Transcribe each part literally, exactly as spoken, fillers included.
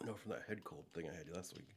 No, from that head cold thing I had last week.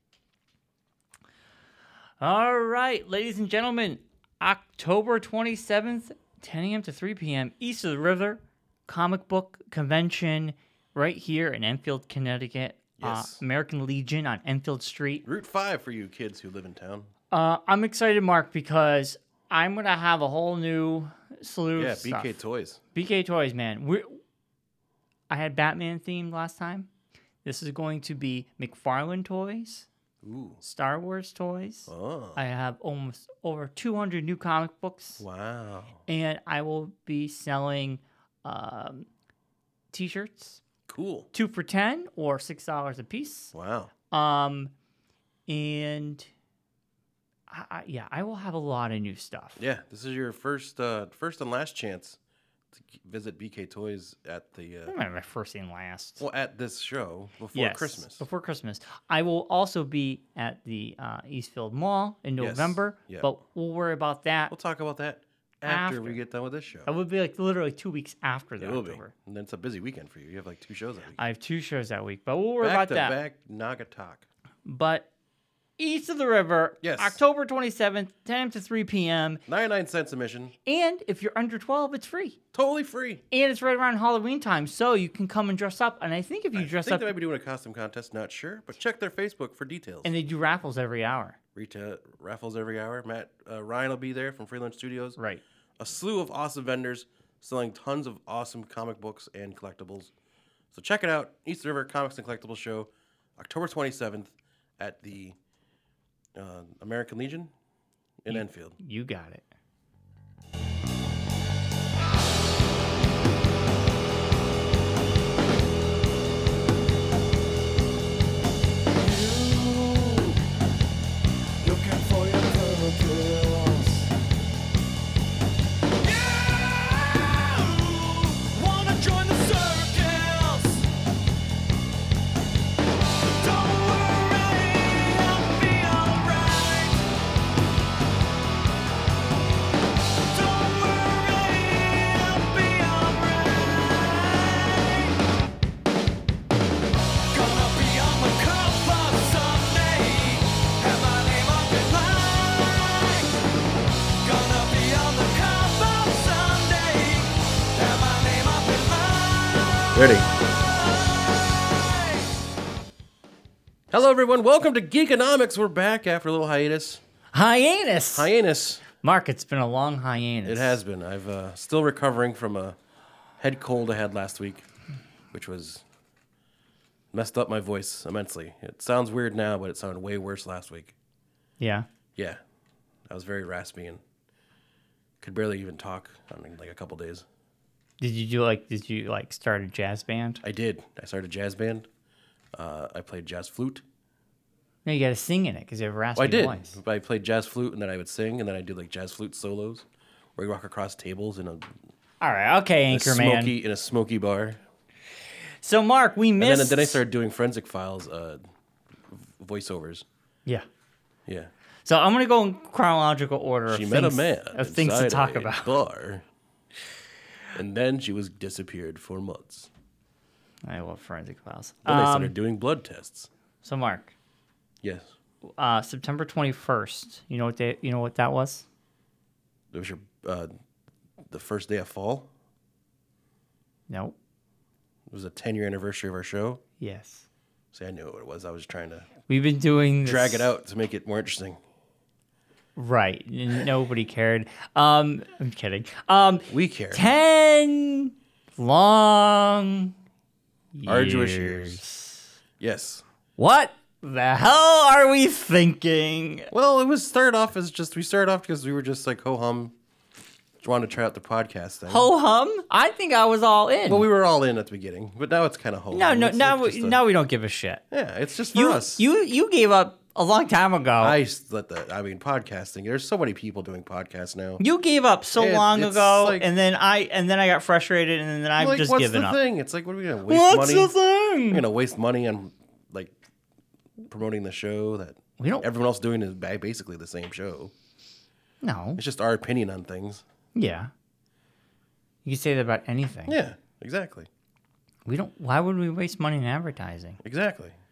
All right, ladies and gentlemen, October twenty-seventh, ten a.m. to three p.m., East of the River, comic book convention right here in Enfield, Connecticut. Yes. Uh, American Legion on Enfield Street. Route five for you kids who live in town. Uh, I'm excited, Mark, because I'm going to have a whole new slew Yeah, of B K stuff. Toys. B K Toys, man. We're, I had Batman themed last time. This is going to be McFarlane toys, Ooh. Star Wars toys. Oh. I have almost over two hundred new comic books. Wow. And I will be selling um, T-shirts, Cool. two for ten or six dollars a piece. Wow. Um, and I, I, yeah, I will have a lot of new stuff. Yeah, this is your first uh, first and last chance to visit B K Toys at the uh, Not my first and last. well at this show before Yes, Christmas. Before Christmas. I will also be at the uh, Eastfield Mall in Yes, November, yeah. but we'll worry about that. We'll talk about that after, After. we get done with this show. It would be like literally two weeks after that. It will be. October. And then it's a busy weekend for you. You have like two shows that week. I have two shows that week, but we'll worry back about to that. back Naga Talk. But East of the River, Yes. October twenty-seventh, ten a.m. to three p.m. ninety-nine cents admission. And if you're under twelve, it's free. Totally free. And it's right around Halloween time, so you can come and dress up. And I think if you I dress think up, they might be doing a costume contest. Not sure, but check their Facebook for details. and they do raffles every hour. Retail raffles every hour. Matt uh, Ryan will be there from Freelance Studios. Right. A slew of awesome vendors selling tons of awesome comic books and collectibles. So check it out. East River Comics and Collectibles Show, October twenty-seventh at the uh, American Legion in You- Enfield. You got it. Looking for your purpose. You wanna join the circus? Don't worry, I'll be alright. Don't worry, I'll be alright. Gonna be on the cover someday. Have my name up in lights. Gonna be on the cover someday. Have my name up in lights. Ready. Hello, everyone. Welcome to Geekonomics. We're back after a little hiatus. Hyannis. Hyannis. Mark, it's been a long hyannis. It has been. I've uh, still recovering from a head cold I had last week, which was messed up my voice immensely. It sounds weird now, but it sounded way worse last week. Yeah. Yeah, I was very raspy and could barely even talk in like a couple days. Did you do like? Did you like start a jazz band? I did. I started a jazz band. Uh, I played jazz flute. No, you got to sing in it because you have a raspy Well, I did. voice. I played jazz flute, and then I would sing, and then I do like jazz flute solos, where you walk across tables in a, All right, okay, a Anchorman. smoky in a smoky bar. So, Mark, we And missed. then, then I started doing Forensic Files uh, voiceovers. Yeah. Yeah. So I'm gonna go in chronological order. She of met things, a man of things to inside talk a about. bar, and then she was disappeared for months. I love forensic files. Then they Um, started doing blood tests. so, Mark, Yes, uh, September twenty-first. You know what they? You know what that was? it was your uh, the first day of fall. No. It was a ten-year anniversary of our show. Yes. See, I knew what it was. I was trying to We've been doing this, drag it out to make it more interesting. Right. N- Nobody cared. Um, I'm kidding. Um, We care. ten long Arduous years. years. Yes. What the hell are we thinking? Well, it was started off as just we started off because we were just like ho hum, wanted to try out the podcast thing. Ho hum? I think I was all in. Well, we were all in at the beginning, but now it's kind of ho hum. no, no, It's now, like we, just a- now we don't give a shit. yeah, it's just for You, us. you, you gave up a long time ago. I s- let the. I mean, podcasting. There's so many people doing podcasts now. you gave up so It- long it's ago, like- and then I, and then I got frustrated, and then I've like, just what's given the up. thing? It's like, what are we gonna waste What's money? the thing? We're gonna waste money on like promoting the show that We don't. everyone else doing is ba- basically the same show. No. It's just our opinion on things. Yeah. You can say that about anything. Yeah, exactly, We don't. Why would we waste money in advertising? exactly.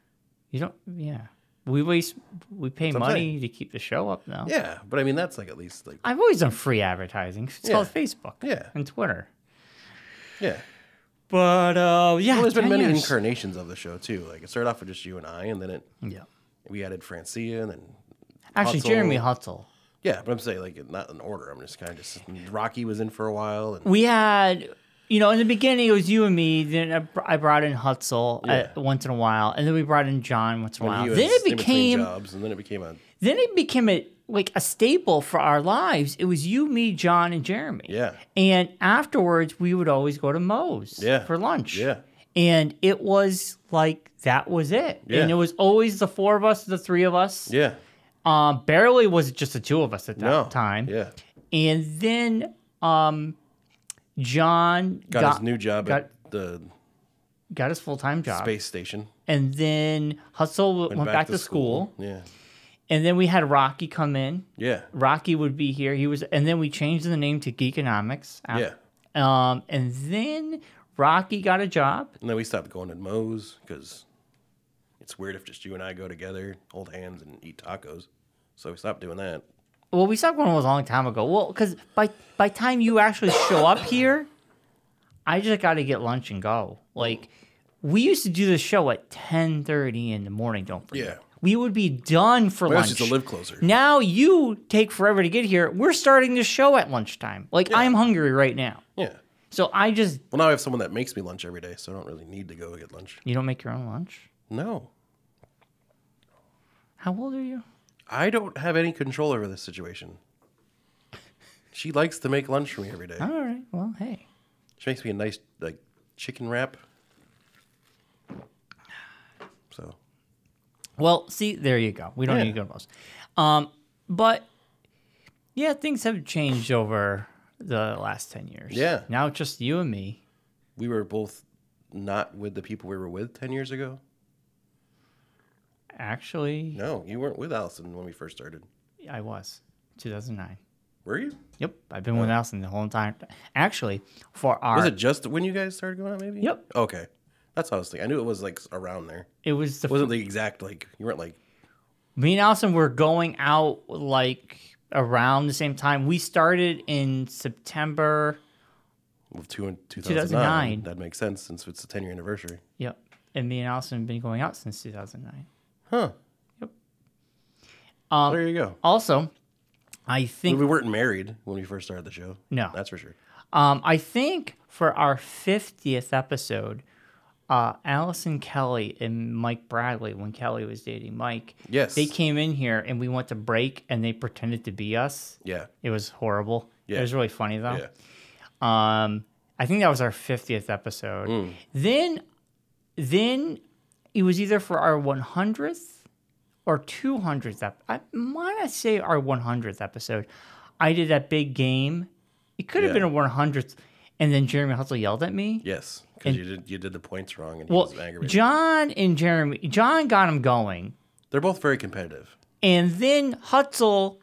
You don't. Yeah. We waste. We pay That's what I'm money saying. to keep the show up now. Yeah, but I mean that's like at least like I've always done free advertising. It's Yeah. called Facebook. Yeah. And Twitter. yeah. But uh, yeah. Well, there's been ten many years. incarnations of the show too. Like it started off with just you and I, and then it Yeah. we added Francia, and then Actually, Hutzel. Jeremy Hutzel. Yeah, but I'm saying like not in order. I'm just kind of just Rocky was in for a while, and We had, you know, in the beginning it was you and me. Then I br- I brought in Hutzel Yeah. uh, once in a while, and then we brought in John once in a when while. he was Then it in between became, jobs, and then it became a then it became a like a staple for our lives. It was you, me, John, and Jeremy. yeah, And afterwards, we would always go to Moe's Yeah. for lunch. yeah, And it was like that was it. Yeah. And it was always the four of us, the three of us. yeah. Um, barely was it just the two of us at that No, time. Yeah, And then um, John got, got, his new job got- at the got his full time job. space station. And then Hustle went, back, to school. Yeah, And then we had Rocky come in. yeah, Rocky would be here. He was, and then we changed the name to Geekonomics. yeah. Um, and then Rocky got a job. And then we stopped going to Moe's because it's weird if just you and I go together, hold hands, and eat tacos. So we stopped doing that. Well, we stopped going a long time ago. Well, because by by time you actually show up here, I just got to get lunch and go. Like we used to do the show at ten thirty in the morning. Don't forget. Yeah. We would be done for We lunch. used to live closer. Now you take forever to get here. We're starting the show at lunchtime. Like I'm hungry right now. Yeah. So I just Well, now I have someone that makes me lunch every day, so I don't really need to go get lunch. you don't make your own lunch. No. How old are you? I don't have any control over this situation. She likes to make lunch for me every day. All right. Well, hey. She makes me a nice like chicken wrap. So Well, see, there you go. We don't Yeah. need to go to most. Um, but yeah, things have changed over the last ten years. Yeah. Now it's just you and me. we were both not with the people we were with ten years ago. Actually, No, you weren't with Allison when we first started. I was. two thousand nine. Were you? Yep. I've been with Allison the whole entire time. Actually, for our. Was it just when you guys started going out, maybe? Yep. Okay. That's what I was thinking. I knew it was like around there. It was the. It wasn't the exact, like, you weren't like, Me and Allison were going out like around the same time. We started in September. well, two in two two thousand thousand nine. nine. That makes sense since it's the ten year anniversary. Yep. And me and Allison have been going out since two thousand nine. Huh. Um, There you go. Also, I think. We weren't married when we first started the show. No. That's for sure. Um, I think for our fiftieth episode, uh, Allison Kelly and Mike Bradley, when Kelly was dating Mike, Yes. they came in here and we went to break and they pretended to be us. Yeah. It was horrible. It Yeah. was really funny though. Yeah. Um, I think that was our fiftieth episode. Mm. Then, then it was either for our one hundredth or two hundredth. Ep- I want to say our one hundredth episode. I did that big game. It could have Yeah. been a one hundredth, and then Jeremy Hustle yelled at me. Yes. Because you did you did the points wrong and he Well, was aggravated. John and Jeremy, John got him going, They're both very competitive. and then Hutzel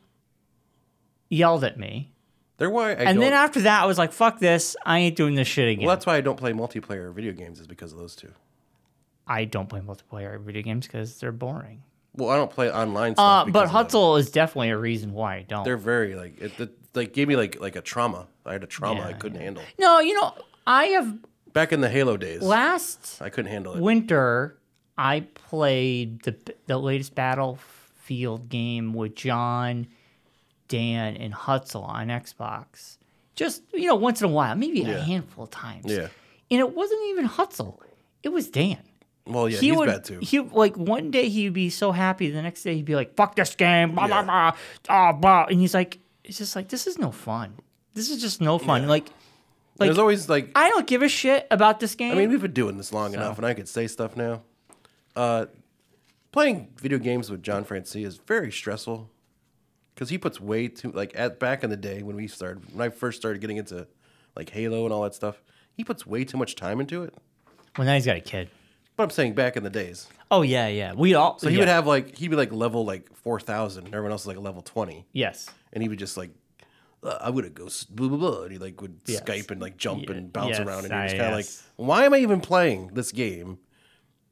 yelled at me. They're why I And don't. then after that, I was like, fuck this. I ain't doing this shit again. well, that's why I don't play multiplayer video games is because of those two. I don't play multiplayer video games because they're boring. Well, I don't play online Uh, stuff. but because of them. Hutzel is definitely a reason why I don't. They're very like it, it. Like gave me like like a trauma. I had a trauma I Yeah, couldn't handle. No, you know, I have Back in the Halo days, last I couldn't handle it. winter. I played the the latest Battlefield game with John, Dan, and Hutzel on Xbox. Just you know, once in a while, maybe a Yeah. handful of times. Yeah. And it wasn't even Hutzel; it was Dan. Well, yeah, he he's would, bad too. He like one day he'd be so happy, the next day he'd be like, "Fuck this game!" Blah Yeah. blah blah, ah, blah. And he's like, "It's just like this is no fun. This is just no fun." Yeah. Like, like There's always like I don't give a shit about this game. I mean, we've been doing this long enough, and I could say stuff now. Uh, playing video games with John Francie is very stressful because he puts way too like at back in the day when we started when I first started getting into like Halo and all that stuff. He puts way too much time into it. well, now he's got a kid. But I'm saying back in the days, Oh yeah, yeah. We all so he yeah. would have like he'd be like level like four thousand, and everyone else is like level twenty, yes. and he would just like. Uh, I would have go s- blah blah blah, and he like would Yes. Skype and like jump Ye- and bounce yes, around, and you're just I- kind of yes. like, why am I even playing this game?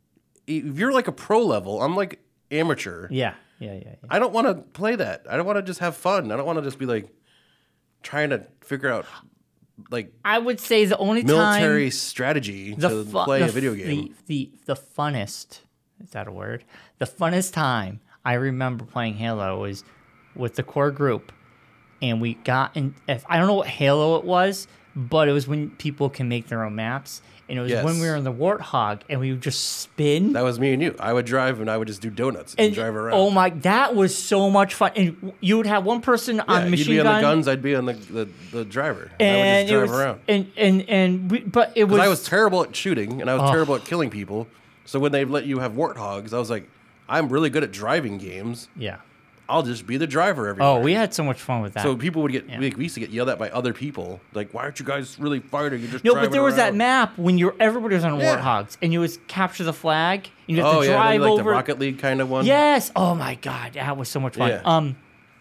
if you're like a pro level, I'm like amateur. Yeah, yeah, yeah. yeah. I don't want to play that. I don't want to just have fun. I don't want to just be like trying to figure out like I would say the only military time strategy the to fu- play the, a video game. The, the the funnest is that a word? The funnest time I remember playing Halo was with the core group, and we got in. If I don't know what Halo it was, but it was when people can make their own maps, and it was Yes. when we were in the Warthog, and we would just spin. That was me and you. I would drive and I would just do donuts and, and drive around. oh my, that was so much fun! And you would have one person yeah, on you'd machine be on gun, the guns. I'd be on the the, the driver. And, and I would just it drive was, around. and and and we, but it was Because I was terrible at shooting and I was Oh. terrible at killing people. So when they let you have warthogs, I was like, I'm really good at driving games. yeah. I'll just be the driver everywhere. Oh, we had so much fun with that. So people would get Yeah. we, we used to get yelled at by other people. Like, why aren't you guys really fighting? You're just No, but driving there was that around." map when you're everybody was on Yeah. Warthogs, and you was capture the flag, and you have Oh to yeah, drive maybe like over. the Rocket League kind of one. Yes. Oh my God, that was so much fun. Yeah. Um,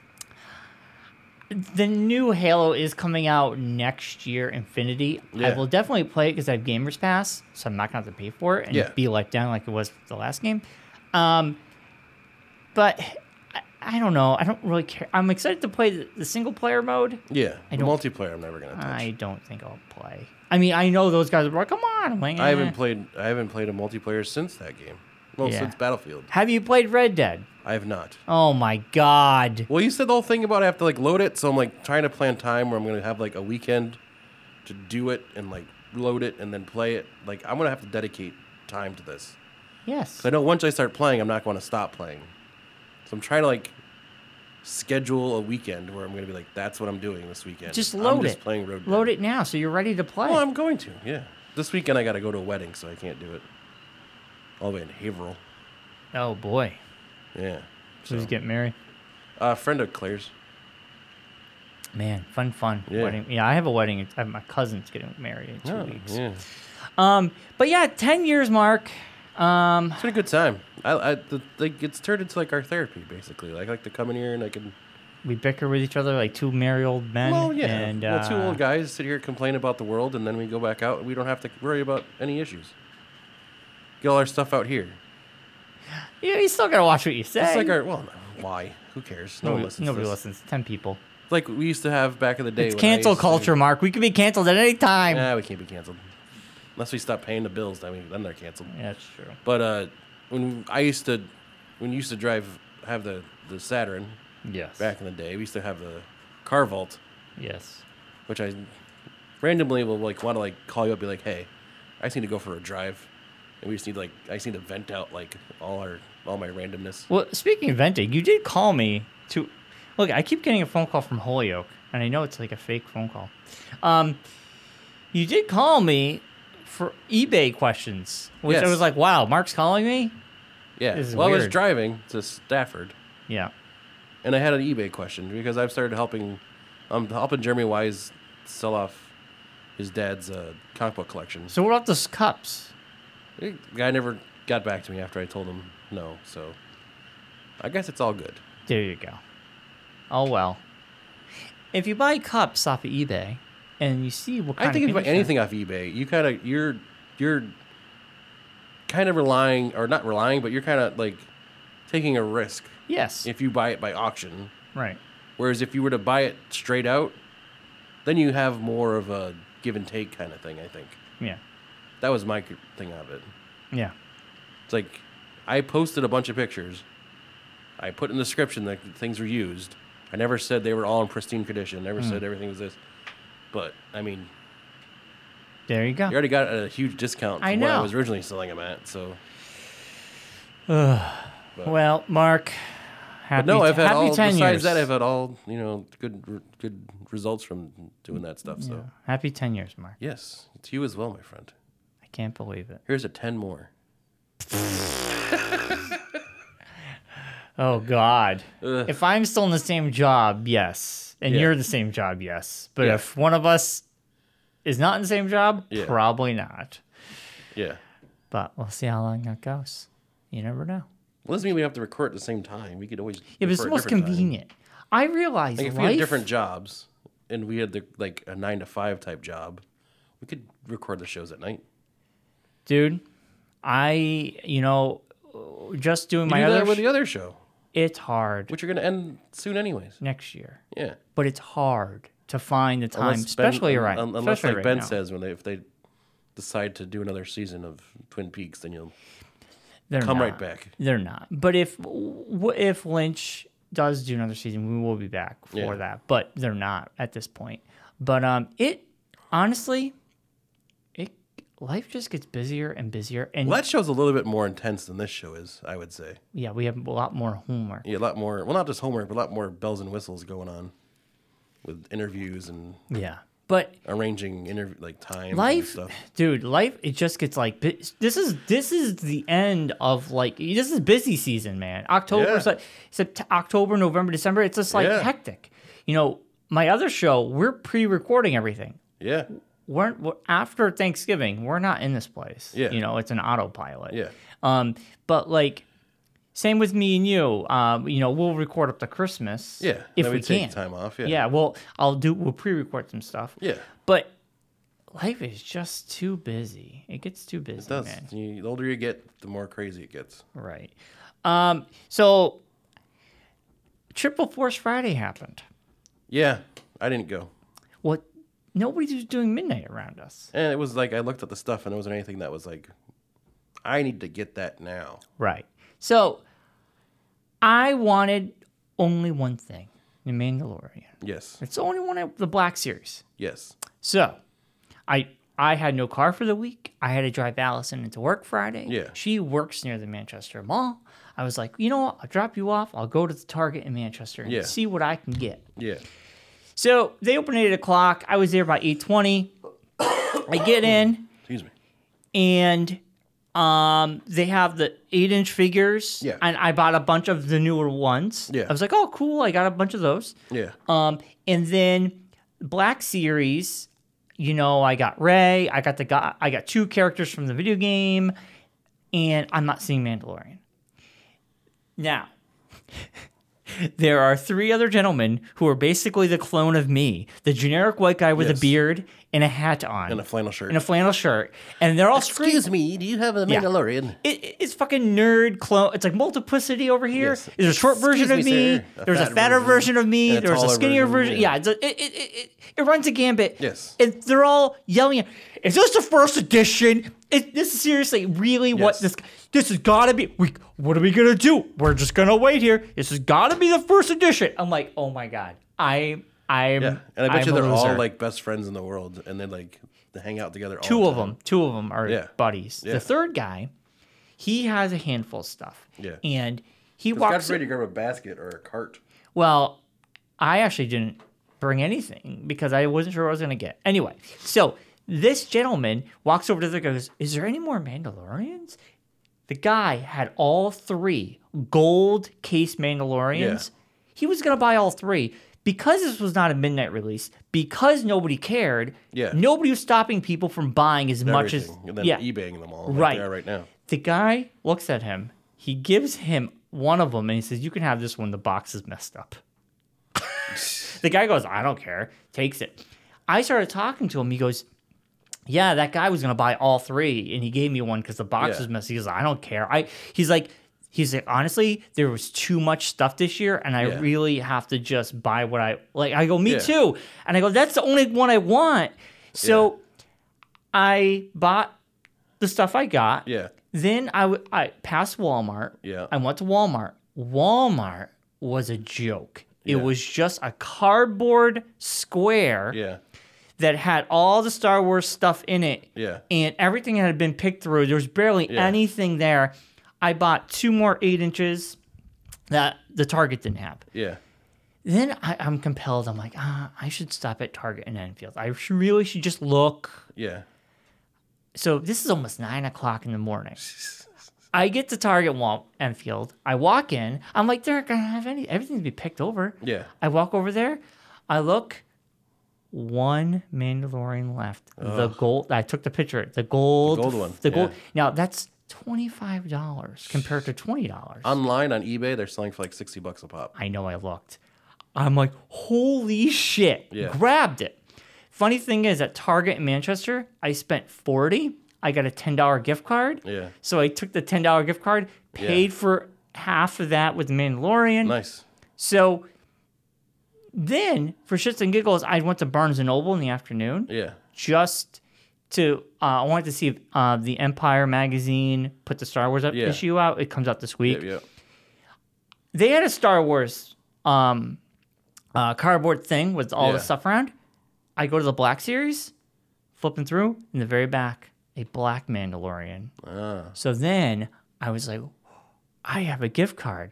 the new Halo is coming out next year, Infinity. I Yeah. will definitely play it because I have Gamers Pass, so I'm not gonna have to pay for it and Yeah. be let down like it was the last game. Um, but I, I don't know. I don't really care. I'm excited to play the, the single player mode. Yeah, I the don't- multiplayer I'm never gonna touch. I don't think I'll play. I mean, I know those guys are like, come on. I'm like, I eh. haven't played. I haven't played a multiplayer since that game. Well, Yeah. since Battlefield, Have you played Red Dead? I have not. Oh my God. Well, you said the whole thing about I have to like load it, so I'm like trying to plan time where I'm gonna have like a weekend to do it and like load it and then play it. Like I'm gonna have to dedicate time to this. Yes. 'Cause I know once I start playing, I'm not going to stop playing. So I'm trying to like schedule a weekend where I'm gonna be like, that's what I'm doing this weekend. Just I'm load just it. Playing Road Dead. Load it now so you're ready to play. Well, I'm going to. Yeah. This weekend I got to go to a wedding, so I can't do it. All the way in Haverhill. Oh boy. Yeah. Who's So, getting married? uh, friend of Claire's. Man, fun, fun. Yeah. Wedding. Yeah, I have a wedding. I have my cousin's getting married in two Oh, weeks. yeah. Um, but yeah, ten years mark. Um, It's been a good time. I, I the, like it's turned into like our therapy basically. Like I like to come in here and I can. we bicker with each other like two merry old men. Well, yeah. And, well, two uh, old guys sit here and complain about the world, and then we go back out and we don't have to worry about any issues. Get all our stuff out here. Yeah, you still gotta watch what you say. It's like our well, no, why? Who cares? No one nobody listens. nobody to this. listens. Ten people. Like we used to have back in the day. It's when I cancel used to- culture, Mark. We can be canceled at any time. Nah, we can't be canceled. Unless we stop paying the bills, I mean, then they're canceled. Yeah, that's true. But uh, when I used to, when you used to drive, have the the Saturn Yes. back in the day, we used to have the car vault, Yes. which I randomly will like want to like call you up, be like, hey, I just need to go for a drive, and we just need like I just need to vent out like all our all my randomness. Well, speaking of venting, you did call me to look. I keep getting a phone call from Holyoke, and I know it's like a fake phone call. Um, you did call me for eBay questions, which I Yes. was like, "Wow, Mark's calling me." Yeah. This is Well, I was weird. driving to Stafford, Yeah. and I had an eBay question because I've started helping, um, helping Jeremy Wise sell off his dad's uh, comic book collection. So what about those cups? The guy never got back to me after I told him no, so I guess it's all good. There you go. Oh well. If you buy cups off of eBay and you see what kind I think of if you buy condition- anything off eBay, you kind of you're you're kind of relying or not relying, but you're kind of like taking a risk yes, if you buy it by auction. right. Whereas if you were to buy it straight out, then you have more of a give and take kind of thing. I think Yeah, that was my thing of it. yeah. It's like I posted a bunch of pictures. I put in the description that things were used. I never said they were all in pristine condition. Never Hmm. said everything was this. But I mean, There you go. you already got a huge discount from I what I know. was originally selling them at. So, but, Well, Mark, happy, but no, I've had happy all. ten Besides years. that, I've had all you know good r- good results from doing that stuff. So Yeah. Happy ten years, Mark. yes, it's you as well, my friend. I can't believe it. Here's a ten more. Oh God! Ugh. If I'm still in the same job, yes, and Yeah. you're the same job, yes. But Yeah. if one of us is not in the same job, Yeah. probably not. Yeah. But we'll see how long that goes. You never know. Well, doesn't mean we have to record at the same time. We could always. Yeah, but it's the record at most different time. convenient. I realize Like if life, we had different jobs and we had the like a nine to five type job, we could record the shows at night. dude. I, you know, just doing You my do other. that with sh- the other show, it's hard which are going to end soon anyways. next year, Yeah. but it's hard to find the time, Unless Ben- especially right. un- Unless, especially like right Ben now. says, when they if they decide to do another season of Twin Peaks, then you'll They're come not. right back. They're not. But if w- if Lynch does do another season, we will be back for Yeah. that. But they're not at this point. But um, it honestly, it life just gets busier and busier. And Well, that show's a little bit more intense than this show is, I would say. yeah, we have a lot more homework. Yeah, a lot more. Well, not just homework, but a lot more bells and whistles going on with interviews and Yeah, but arranging interview like time life, and stuff. dude, life. It just gets like bu- this is this is the end of like this is busy season, man. October, Yeah. like Sept- October, November, December. It's just like Yeah. hectic. You know, my other show, we're pre-recording everything. Yeah, We're, we're after Thanksgiving. We're not in this place. Yeah. You know, it's an autopilot. yeah, Um, but like, same with me and you. Um, you know, we'll record up to Christmas. yeah. if Then we take can. time off. Yeah, Yeah. Well, I'll do. We'll pre-record some stuff. yeah. But life is just too busy. It gets too busy, It does. man. You, the older you get, the more crazy it gets. Right. Um. So, Triple Force Friday happened. Yeah, I didn't go, What? Nobody was doing midnight around us. and it was like I looked at the stuff, and there wasn't anything that was like, I need to get that now. Right. So, I wanted only one thing: The Mandalorian. Yes, It's the only one of the Black Series. yes, So, I I had no car for the week. I had to drive Allison into work Friday. Yeah. She works near the Manchester Mall. I was like, you know what? I'll drop you off. I'll go to the Target in Manchester and Yeah. see what I can get. yeah, So they opened at eight o'clock. I was there by eight twenty. I get in excuse me. and um, they have the eight inch figures. Yeah. And I bought a bunch of the newer ones. Yeah. I was like, oh, cool. I got a bunch of those. Yeah, Um, and then Black Series, you know, I got Rey, I got the guy, I got two characters from the video game, and I'm not seeing Mandalorian. Now, there are three other gentlemen who are basically the clone of me, the generic white guy with Yes. a beard and a hat on, and a flannel shirt. and a flannel shirt, and they're all screaming. Excuse me, do you have a Yeah. Mandalorian? It, it- it's fucking nerd clone. It's like multiplicity over here. Yes. There's a short version Excuse of me, me. sir. A There's a fat fatter version, version. of me. And a There's a taller skinnier version. version, Yeah, yeah. it's a, it, it, it, it, it runs a gambit. Yes. And they're all yelling at, is this the first edition? Is this is seriously really what Yes. this this has got to be? We What are we going to do? We're just going to wait here. This has got to be the first edition. I'm like, oh my God. I, I'm, Yeah, and I bet I'm you a they're all loser. like best friends in the world, and they like they hang out together. All Two the of time. them. Two of them are Yeah. buddies. Yeah. The third guy, he has a handful of stuff. Yeah. And he It's God walks. forbid you grab a basket or a cart. Well, I actually didn't bring anything because I wasn't sure what I was going to get. Anyway, so this gentleman walks over to the guy and goes, is there any more Mandalorians? The guy had all three gold case Mandalorians. Yeah. He was going to buy all three. Because this was not a midnight release, because nobody cared, Yeah. nobody was stopping people from buying as much as Everything. and then yeah. eBaying them all like Right. they are right now. The guy looks at him. He gives him one of them and he says, you can have this one. The box is messed up. The guy goes, I don't care. Takes it. I started talking to him. He goes, yeah, that guy was going to buy all three. And he gave me one because the box Yeah. was messy. He goes, I don't care. I. He's like, he's like, honestly, there was too much stuff this year. And I Yeah. really have to just buy what I like. I go, me Yeah. too. And I go, that's the only one I want. So I bought the stuff I got. Yeah. Then I, w- I passed Walmart. Yeah. I went to Walmart. Walmart was a joke. It Yeah. was just a cardboard square Yeah. that had all the Star Wars stuff in it. Yeah. And everything had been picked through. There was barely Yeah. anything there. I bought two more eight inches that the Target didn't have. Yeah. Then I, I'm compelled. I'm like, ah, I should stop at Target in Enfield. I sh- really should just look. Yeah. So this is almost nine o'clock in the morning. I get to Target Wal- Enfield. I walk in. I'm like, they're not gonna have any. Everything to be picked over. Yeah. I walk over there. I look. One Mandalorian left. The gold. I took the picture. The gold. The gold one, The gold. yeah. Now that's twenty five dollars compared to twenty dollars. Online on eBay, they're selling for like sixty bucks a pop. I know. I looked. I'm like, holy shit! Yeah. Grabbed it. Funny thing is, at Target in Manchester, I spent forty. I got a ten dollar gift card. Yeah. So I took the ten dollar gift card, paid Yeah. for half of that with The Mandalorian. Nice. So then, for shits and giggles, I went to Barnes and Noble in the afternoon Yeah. just to. Uh, I wanted to see if uh, the Empire magazine put the Star Wars up Yeah. issue out. It comes out this week. Yeah. Yeah. They had a Star Wars um, uh, cardboard thing with all Yeah. the stuff around. I go to the Black Series, flipping through, in the very back, a black Mandalorian. Ah. So then I was like, I have a gift card.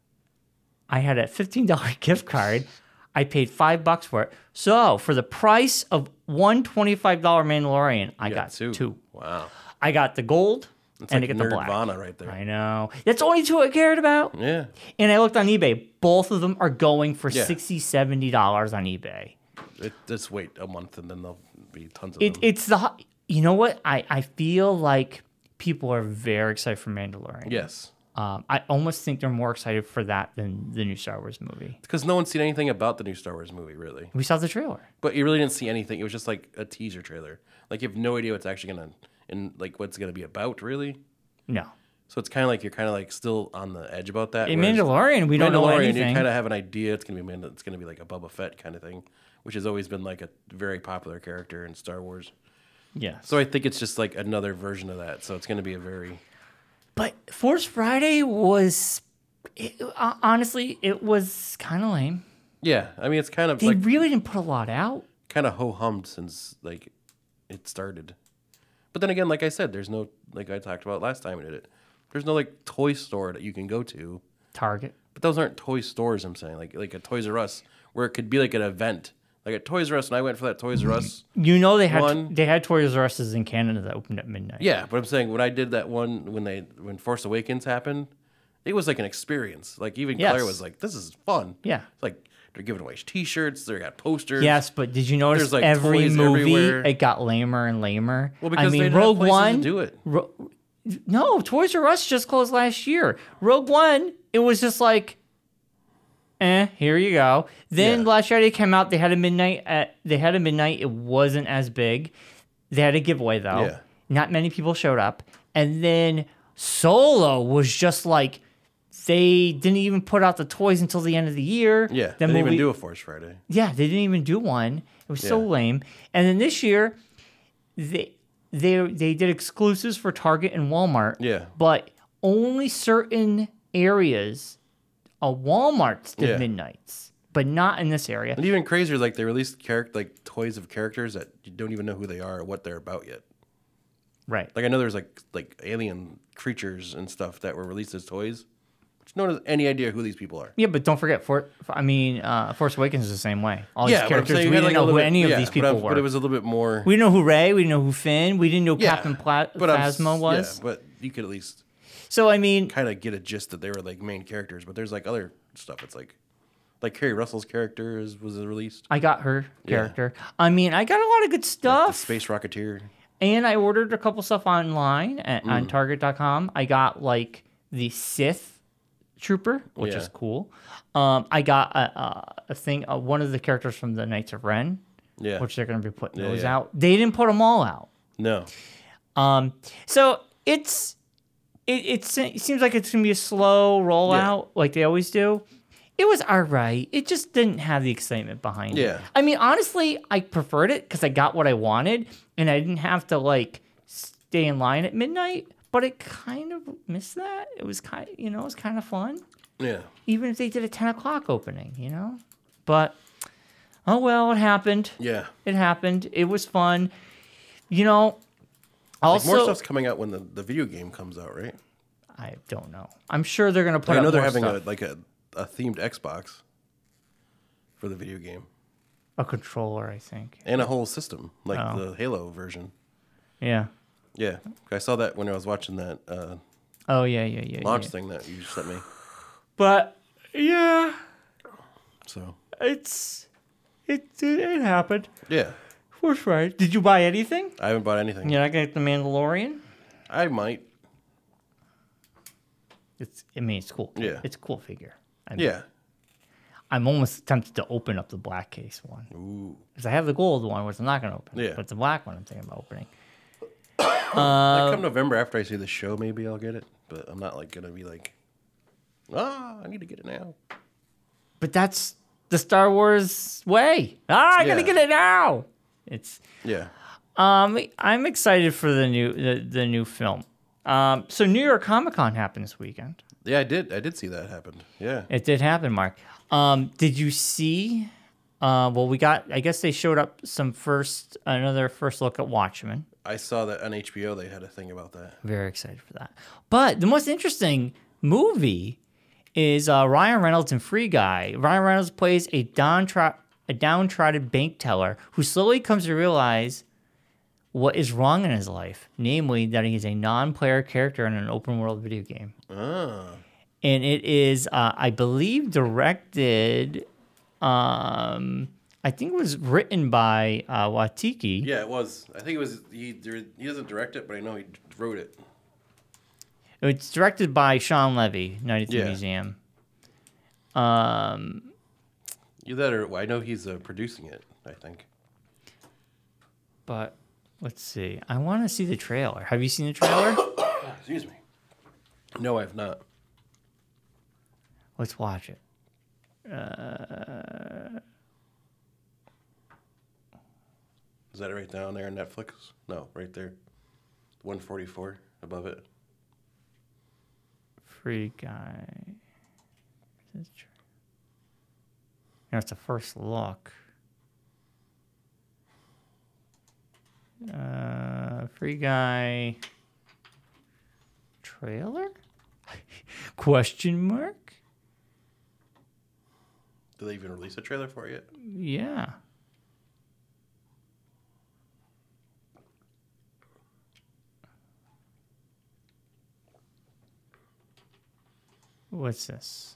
I had a fifteen dollar gift card. I paid five bucks for it. So for the price of one twenty-five dollar Mandalorian, I You got two. two. Wow. I got the gold It's and like I got the black. Nerdvana right there. I know. That's only two I cared about. Yeah. And I looked on eBay. Both of them are going for Yeah. sixty dollars, seventy dollars on eBay. It, just wait a month and then there'll be tons of It, them. it's the, ho- you know what? I, I feel like people are very excited for Mandalorian. Yes. Um, I almost think they're more excited for that than the new Star Wars movie. Because no one's seen anything about the new Star Wars movie, really. We saw the trailer. But you really didn't see anything. It was just like a teaser trailer. Like you have no idea what's actually gonna and like what's gonna be about, really. No. So it's kind of like you're kind of like still on the edge about that. In whereas Mandalorian, we don't know Mandalorian, anything. you kind of have an idea it's gonna be Manda- it's gonna be like a Boba Fett kind of thing, which has always been like a very popular character in Star Wars. Yes. So I think it's just like another version of that. So it's gonna be a very But Force Friday was, it, uh, honestly, it was kind of lame. yeah. I mean, it's kind of They like really didn't put a lot out. kind of ho hummed since like it started. But then again, like I said, there's no like I talked about last time we did it. There's no like toy store that you can go to. Target. But those aren't toy stores. I'm saying like like a Toys R Us where it could be like an event. Like at Toys R Us, and I went for that Toys R Us. You know they had One- they had Toys R Us's in Canada that opened at midnight. Yeah, but I'm saying when I did that one when they when Force Awakens happened, it was like an experience. Like even Yes. Claire was like, "This is fun." Yeah. It's like they're giving away T-shirts. They got posters. Yes, but did you notice There's, like, every toys movie everywhere. it got lamer and lamer? Well, because I mean, they didn't have Rogue places One. to do it. Ro- no, Toys R Us just closed last year. Rogue One, it was just like, eh, here you go. Then Yeah. last Friday came out. They had a midnight. At, they had a midnight. It wasn't as big. They had a giveaway though. Yeah. Not many people showed up. And then Solo was just like. They didn't even put out the toys until the end of the year. Yeah, The they didn't even movie- do a Force Friday. yeah, they didn't even do one. It was so Yeah. lame. And then this year, they they they did exclusives for Target and Walmart. Yeah. But only certain areas, uh, Walmart's did Yeah. midnights, but not in this area. And even crazier, like they released character like toys of characters that you don't even know who they are or what they're about yet. Right. Like I know there's like like alien creatures and stuff that were released as toys, which no one has any idea who these people are. Yeah, but don't forget, for I mean, uh, Force Awakens is the same way. All yeah, these but I'm characters, saying we you had, didn't like, a know who little bit- any yeah, of these but people I'm- were. But it was a little bit more. We didn't know who Rey. We didn't know who Finn. We didn't know yeah, Captain Pla- but I'm s- Phasma was. Yeah, but you could at least So I mean, kind of get a gist that they were like main characters. But there's like other stuff. It's like like Kerry Russell's character is, was released. I got her Yeah. character. I mean, I got a lot of good Like stuff. the Space Rocketeer. And I ordered a couple stuff online at, Mm. on Target dot com. I got like the Sith Trooper, which Yeah. is cool. Um, I got a, a, a thing, uh, one of the characters from the Knights of Ren, Yeah. which they're going to be putting Yeah, those yeah. out. They didn't put them all out. No. Um, so it's it, it's, it seems like it's going to be a slow rollout, like they always do. It was all right. It just didn't have the excitement behind it. Yeah. I mean, honestly, I preferred it because I got what I wanted, and I didn't have to like stay in line at midnight. But it kind of missed that. It was kind, you know, it was kind of fun, Yeah. even if they did a ten o'clock opening, you know. But oh well, it happened. Yeah. It happened. It was fun. You know. Like Also, more stuff's coming out when the, the video game comes out, right? I don't know. I'm sure they're gonna put. I up know they're more having stuff. a like a, a themed Xbox for the video game a controller, I think. and a whole system like Oh. the Halo version. Yeah. Yeah, I saw that when I was watching that uh, Oh yeah, yeah, yeah. launch yeah. thing that you sent me. But yeah, So it's it it, it happened. yeah, Force right. Did you buy anything? I haven't bought anything. You're not gonna get the Mandalorian. I might. It's. I mean, it's cool. Yeah. It's a cool figure. I mean, Yeah. I'm almost tempted to open up the black case one Ooh. because I have the gold one, which I'm not gonna open. Yeah. But the black one, I'm thinking about opening. like come November after I see the show, maybe I'll get it. But I'm not like gonna be like, ah, I need to get it now. But that's the Star Wars way. Ah, I gotta Yeah. get it now. It's Yeah. um, I'm excited for the new the, the new film. Um, so New York Comic Con happened this weekend. Yeah, I did. I did see that happen. Yeah. It did happen, Mark. Um, did you see? Uh, well, we got. I guess they showed up some first another first look at Watchmen. I saw that on H B O. They had a thing about that. Very excited for that. But the most interesting movie is uh, Ryan Reynolds in Free Guy. Ryan Reynolds plays a downtrodden, a downtrodden bank teller who slowly comes to realize what is wrong in his life, namely that he is a non-player character in an open-world video game. Ah. And it is, uh, I believe, directed. Um, I think it was written by uh, Watiki. Yeah, it was. I think it was. He he doesn't direct it, but I know he wrote it. It's directed by Sean Levy, ninety-three Yeah. Museum. Um, Either that or I know he's uh, producing it. I think. but let's see. I want to see the trailer. Have you seen the trailer? Excuse me. No, I've not. Let's watch it. Uh, Is that right down there on Netflix? No, right there. one forty-four above it. Free Guy. Is this tra- You know, it's a first look. Uh, Free Guy trailer? Question mark? Did they even release a trailer for it yet? Yeah. What's this?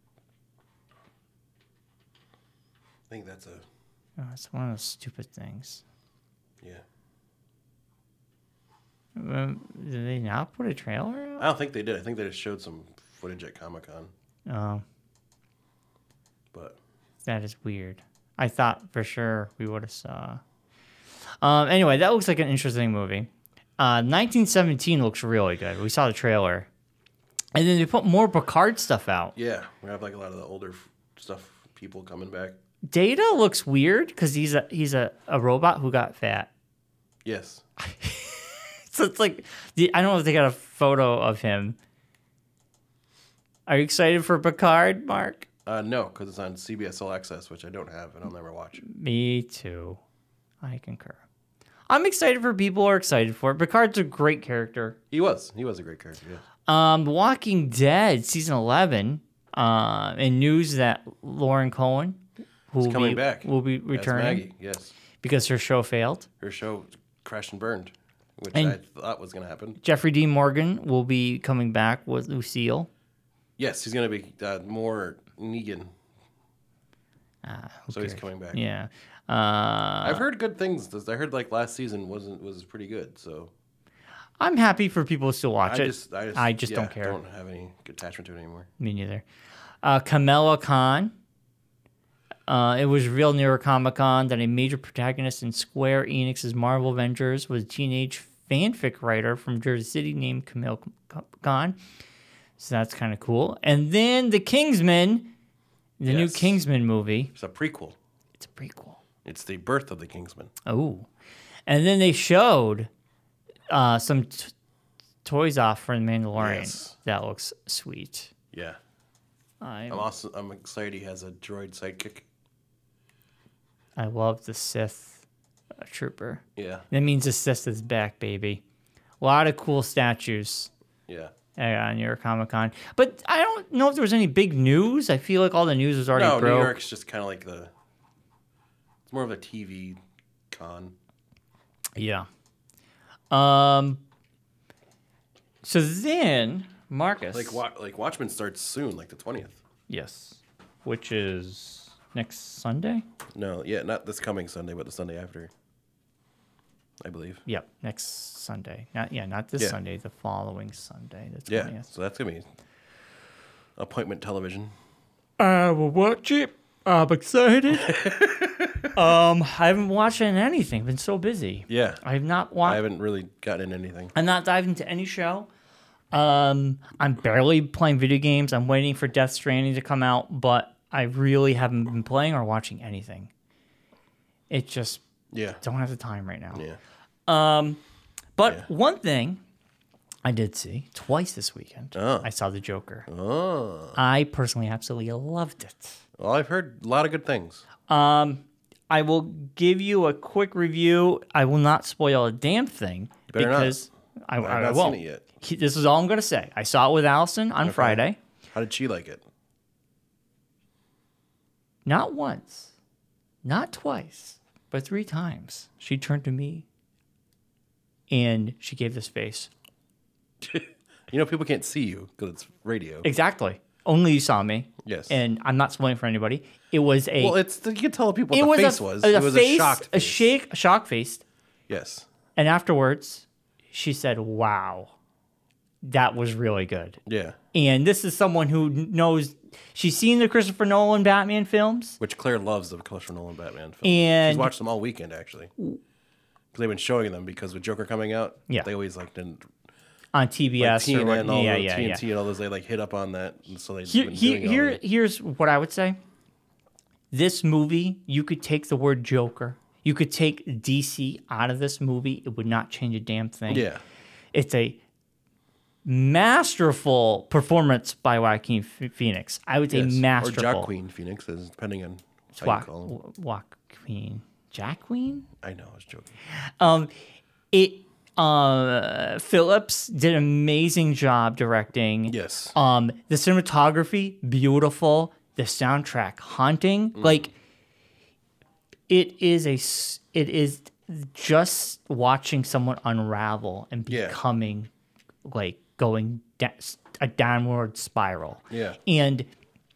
I think that's a Oh, it's one of those stupid things. yeah. Um, did they not put a trailer I don't think they did. I think they just showed some footage at Comic Con. out? Oh, But that is weird. I thought for sure we would have saw. Um. Anyway, that looks like an interesting movie. Uh, nineteen seventeen looks really good. We saw the trailer, and then they put more Picard stuff out. yeah, we have like a lot of the older f- stuff. People coming back. Data looks weird because he's a he's a, a robot who got fat. Yes. So it's like the, I don't know if they got a photo of him. Are you excited for Picard, Mark? Uh, no, because it's on C B S All Access, which I don't have and I'll never watch. Me too. I concur. I'm excited for people who are excited for it. Picard's a great character. He was. He was a great character. Yes. Um, The Walking Dead season eleven. Uh, and news that Lauren Cohen will He's coming be back. will be As returning Maggie. Yes. because her show failed. Her show crashed and burned, which And- I thought was going to happen. Jeffrey Dean Morgan will be coming back with Lucille. Yes, he's going to be uh, more Negan. Ah, who So he's cares? coming back. Yeah. Uh, I've heard good things. I heard like last season wasn't was pretty good. So I'm happy for people to still watch I it. just I just, I just yeah, don't care. Don't have any attachment to it anymore. Me neither. Uh, Kamala Khan. Uh, it was real near Comic Con that a major protagonist in Square Enix's Marvel Avengers was a teenage fanfic writer from Jersey City named Camille Khan. So that's kind of cool. And then The Kingsman, the new Yes. Kingsman movie. It's a prequel. It's a prequel. It's the birth of the Kingsman. Oh. And then they showed uh, some t- toys off for The Mandalorian. Yes. That looks sweet. Yeah. I'm, I'm also I'm excited he has a droid sidekick. I love the Sith uh, trooper. Yeah. That means the Sith is back, baby. A lot of cool statues Yeah. uh, near Comic Con. But I don't know if there was any big news. I feel like all the news was already No, broke. New York's just kind of like the. It's more of a T V con. Yeah. Um. So then, Marcus. Like wa- like Watchmen starts soon, like the twentieth. Yes. Which is next Sunday? No, yeah, not this coming Sunday, but the Sunday after. I believe. Yep, next Sunday. Not yeah, not this Yeah. Sunday. The following Sunday. The Yeah, twentieth. so that's gonna be appointment television. I will watch it. I'm excited. um, I haven't watched anything. Been so busy. Yeah. I have not I watched. haven't really gotten in anything. I'm not diving into any show. Um, I'm barely playing video games. I'm waiting for Death Stranding to come out, but I really haven't been playing or watching anything. It just Yeah. don't have the time right now. Yeah. Um, but Yeah. one thing I did see twice this weekend. Oh. I saw The Joker. Oh. I personally absolutely loved it. Well, I've heard a lot of good things. Um, I will give you a quick review. I will not spoil a damn thing better not. because I, I've I, I not won't. seen it yet. He- This is all I'm going to say. I saw it with Allison on Friday. How did she like it? Not once, not twice, but three times. She turned to me and she gave this face. You know, people can't see you because it's radio. Exactly. Only you saw me. Yes. And I'm not spoiling for anybody. It was a. Well, it's you can tell people it what the was face a, was. a It was face, a shocked a face. shake, a shock face. Yes. And afterwards, she said, "Wow, that was really good." Yeah. And this is someone who knows. She's seen the Christopher Nolan Batman films. Which Claire loves the Christopher Nolan Batman films. And- She's watched them all weekend actually. Because they've been showing them because with Joker coming out, Yeah. they always like didn't On T B like S T N or what? N and all Yeah, the yeah, T N yeah. T and all those they like hit up on that, and so they Here, been here, doing all here, the- here's what I would say. This movie, you could take the word Joker, you could take D C out of this movie, it would not change a damn thing. Yeah. It's a masterful performance by Joaquin Ph- Phoenix. I would say Yes. masterful. Or Joaquin Phoenix, is depending on how Wa- you call him. Joaquin. Jacqueline? I know, I was joking. Um, it. Uh, Phillips did an amazing job directing. Yes. Um, the cinematography, beautiful. The soundtrack, haunting. Mm. Like, it is a. s- It is just watching someone unravel and Yeah. becoming, like, going da- a downward spiral. Yeah. And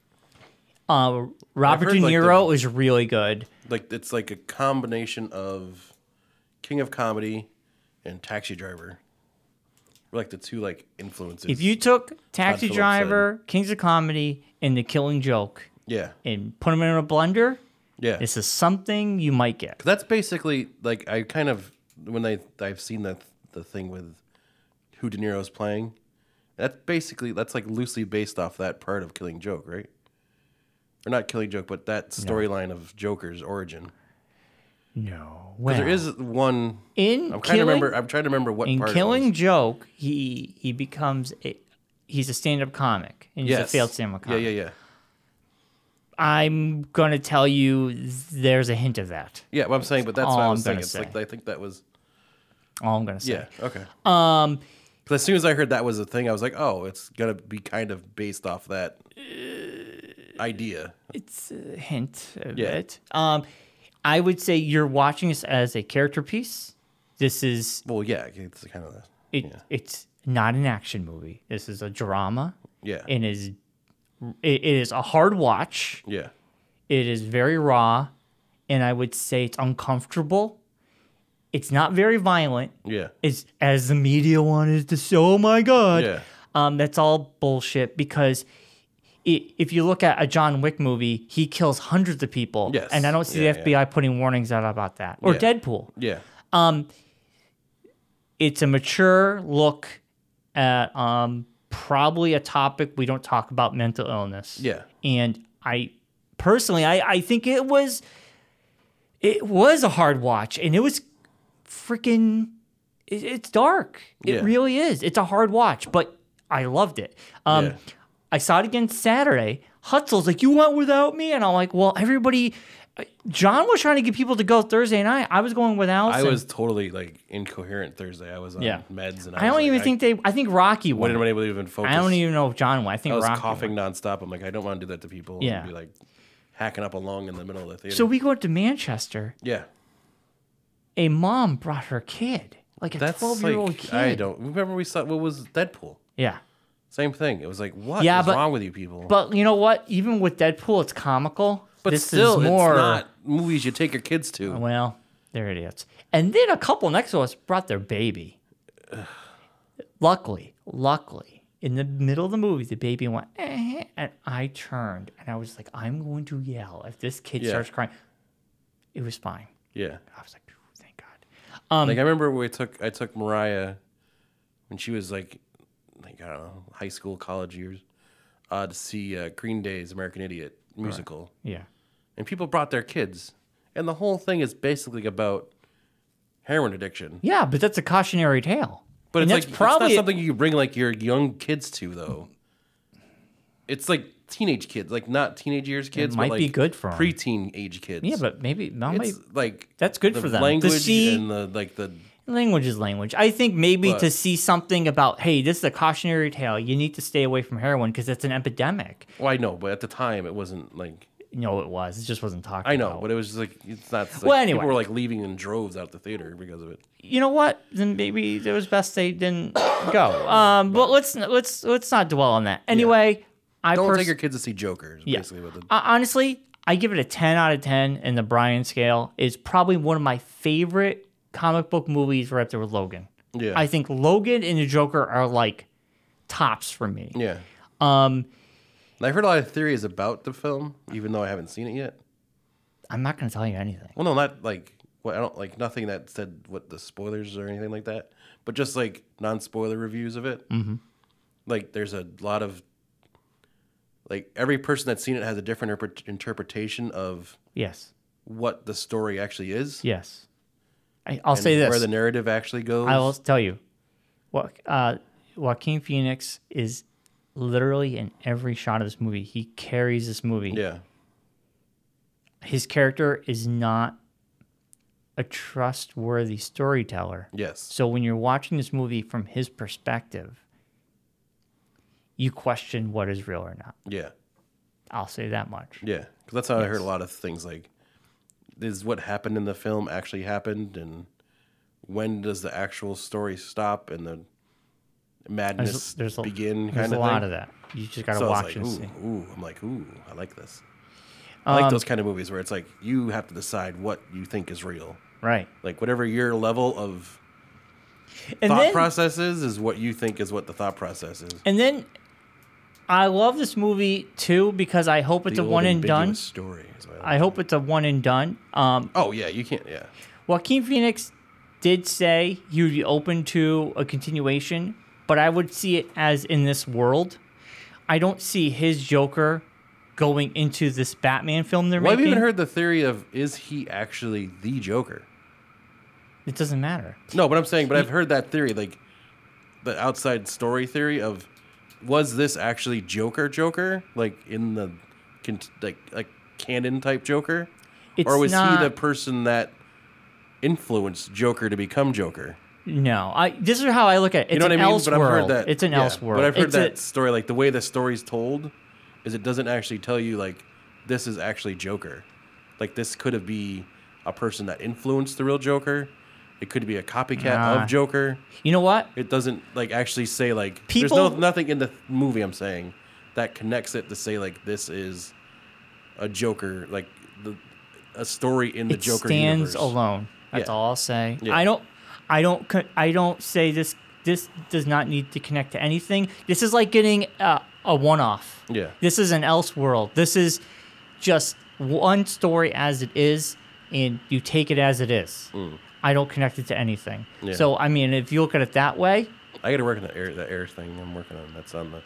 uh, Robert heard, De like, Niro the- is really good. Like it's like a combination of King of Comedy and Taxi Driver. We're like the two like influences. If you took Taxi Phillips Driver, Kings of Comedy, and The Killing Joke yeah, and put them in a blender, yeah, this is something you might get. 'Cause that's basically like I kind of when I I've seen that the thing with who De Niro's playing. That's basically that's like loosely based off that part of Killing Joke, right? Or not Killing Joke, but that storyline of Joker's origin. No. 'Cause Well, there is one. in I'm trying Killing, to remember. I'm trying to remember what in part. Killing It was. Joke, he he becomes a he's a stand-up comic and he's Yes. a failed stand-up Yeah, comic. yeah, yeah. I'm gonna tell you, there's a hint of that. Yeah, what I'm saying, but that's all what I I'm was saying. gonna It's say. like I think that was. All I'm gonna say. Yeah. Okay. Um, Because as soon as I heard that was a thing, I was like, oh, it's gonna be kind of based off that idea. it's a hint of Yeah. it. Um, I would say you're watching this as a character piece. This is Well, yeah, it's kind of that. it. Yeah. It's not an action movie. This is a drama. Yeah. It is. It, it is a hard watch. Yeah. It is very raw, and I would say it's uncomfortable. It's not very violent. Yeah. It's as the media wanted to say. Oh my god! Yeah. Um, that's all bullshit because i if you look at a John Wick movie, he kills hundreds of people. Yes. And I don't see Yeah, the F B I putting warnings out about that. Or Yeah. Deadpool. Yeah. It's a mature look at um, probably a topic we don't talk about, mental illness. Yeah. And I personally, I, I think it was it was a hard watch, and it was freaking. It, it's dark. It Yeah. really is. It's a hard watch, but I loved it. Um, Yeah. I saw it again Saturday. Hutzel's like, "You went without me," and I'm like, "Well, everybody." John was trying to get people to go Thursday night. I was going with I Allison. was totally like incoherent Thursday. I was on Yeah. meds, and I, I don't was even like, think they. I think Rocky I went. wouldn't have been able to even focus. I don't even know if John went. I think I was Rocky coughing went. nonstop. I'm like, I don't want to do that to people. Yeah. And be like hacking up a lung in the middle of the theater. So we go to Manchester. yeah, A mom brought her kid, like a that's twelve year old like kid. I don't remember. We saw what was Deadpool. Yeah. Same thing. It was like, what is Yeah, but- wrong with you people? But you know what? Even with Deadpool, it's comical. But this still, is more. it's not movies you take your kids to. Well, they're idiots. And then a couple next to us brought their baby. luckily, luckily, in the middle of the movie, the baby went, eh, and I turned and I was like, I'm going to yell if this kid Yeah. starts crying. it was fine. Yeah. I was like, thank God. Um, Like I remember we took I took Mariah when she was like like I don't know high school college years uh, to see uh, Green Day's American Idiot musical, yeah. and people brought their kids, and the whole thing is basically about heroin addiction. Yeah, but that's a cautionary tale. But And it's that's like probably it's not something you bring like your young kids to though. It's like teenage kids, like not teenage years kids, might but like be good for 'em. preteen age kids. Yeah, but maybe that might, it's like that's good the for them to Language see- and the like the language is language. I think maybe But- to see something about, hey, this is a cautionary tale. You need to stay away from heroin because it's an epidemic. well, I know, but at the time it wasn't like No, it was. It just wasn't talked I know, about. but it was just like it's not. Like, Well, anyway. people were like leaving in droves out the theater because of it. You know what? Then maybe it was best they didn't go. Um, but let's let's let's not dwell on that. Anyway, I Don't pers- take your kids to see Joker. Is Yeah. basically what the Uh, honestly, I give it a ten out of ten, and the Brian scale is probably one of my favorite comic book movies right up there with Logan. yeah I think Logan and the Joker are like tops for me. yeah. Um, And I've heard a lot of theories about the film, even though I haven't seen it yet. I'm not going to tell you anything. Well, no, not like what I don't like nothing that said what the spoilers or anything like that, but just like non-spoiler reviews of it. Mm-hmm. Like there's a lot of like every person that's seen it has a different interpre- interpretation of Yes. what the story actually is. Yes. I, I'll and say this. where the narrative actually goes. I will tell you, what uh, Joaquin Phoenix is literally in every shot of this movie. He carries this movie. yeah, His character is not a trustworthy storyteller. yes, So when you're watching this movie from his perspective, you question what is real or not. yeah, I'll say that much. yeah. Because that's how I heard Yes. a lot of things like, is what happened in the film actually happened, and when does the actual story stop and the madness There's, there's a, begin? there's Kind a of lot thing. of that. You just got to So watch I was and like, see. ooh, ooh, I'm like, ooh, I like this. I like Um, those kind of movies where it's like you have to decide what you think is real. Right. Like whatever your level of And thought then, process is, is what you think is what the thought process is. and then I love this movie too because I hope it's The a old one and done. ambiguous story. Is what I, like. I hope it's a one and done. Um, Oh yeah, you can't. Yeah, Joaquin Phoenix did say he would be open to a continuation, but I would see it as in this world. I don't see his Joker going into this Batman film they're well, I've making. even heard the theory of is he actually the Joker? It doesn't matter. No, but I'm saying, but I've heard that theory, like the outside story theory of was this actually Joker Joker, like in the con- like like canon type Joker, It's or was not, he the person that influenced Joker to become Joker? No, I. This is how I look at it. It's You know what an I mean? else But I've world. heard that It's an yeah, else world. But I've heard It's that a- story, like the way the story's told, is it doesn't actually tell you like this is actually Joker. Like this could have be a person that influenced the real Joker. It could be a copycat Nah. of Joker. you know what? It doesn't like actually say like People- there's no nothing in the movie I'm saying that connects it to say like this is a Joker, like the a story in the It Joker stands universe. alone. That's Yeah. all I'll say. Yeah. I don't. I don't. co- I don't say this. This does not need to connect to anything. This is like getting a, a one-off. Yeah. This is an else world. This is just one story as it is, and you take it as it is. I don't connect it to anything. Mm. Yeah. So I mean, if you look at it that way, I got to work on the air the air thing. I'm working on that's on the.